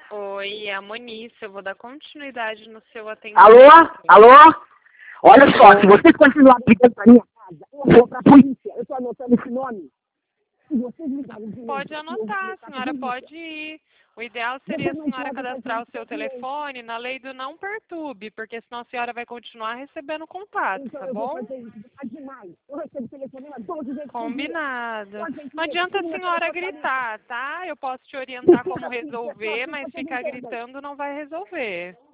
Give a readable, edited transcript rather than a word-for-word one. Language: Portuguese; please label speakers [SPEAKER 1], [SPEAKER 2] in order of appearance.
[SPEAKER 1] Oi, é a Monice. Eu vou dar continuidade no seu
[SPEAKER 2] Alô?
[SPEAKER 1] atendimento.
[SPEAKER 2] Alô? Olha só, se vocês continuarem ligando pra minha casa, eu vou pra polícia. Eu tô anotando esse nome. Se vocês ligarem de novo,
[SPEAKER 1] Pode
[SPEAKER 2] eu vou
[SPEAKER 1] anotar, a
[SPEAKER 2] pra
[SPEAKER 1] senhora
[SPEAKER 2] polícia.
[SPEAKER 1] pode ir. O ideal seria a
[SPEAKER 2] Vocês não
[SPEAKER 1] senhora
[SPEAKER 2] podem fazer
[SPEAKER 1] cadastrar o
[SPEAKER 2] isso
[SPEAKER 1] seu
[SPEAKER 2] com cliente.
[SPEAKER 1] telefone na lei do não perturbe, porque senão a senhora vai continuar recebendo contato,
[SPEAKER 2] Então
[SPEAKER 1] tá
[SPEAKER 2] eu vou
[SPEAKER 1] bom?
[SPEAKER 2] fazer isso. Tá demais. Eu recebo telefonema 12 vezes por dia.
[SPEAKER 1] Combinado.
[SPEAKER 2] Ó, gente,
[SPEAKER 1] Não adianta a
[SPEAKER 2] tira meu
[SPEAKER 1] senhora
[SPEAKER 2] telefone da lista.
[SPEAKER 1] gritar, tá? Eu posso te orientar como
[SPEAKER 2] Mentira, filho.
[SPEAKER 1] resolver,
[SPEAKER 2] Vocês
[SPEAKER 1] mas
[SPEAKER 2] vocês
[SPEAKER 1] ficar
[SPEAKER 2] entendem.
[SPEAKER 1] gritando não vai resolver.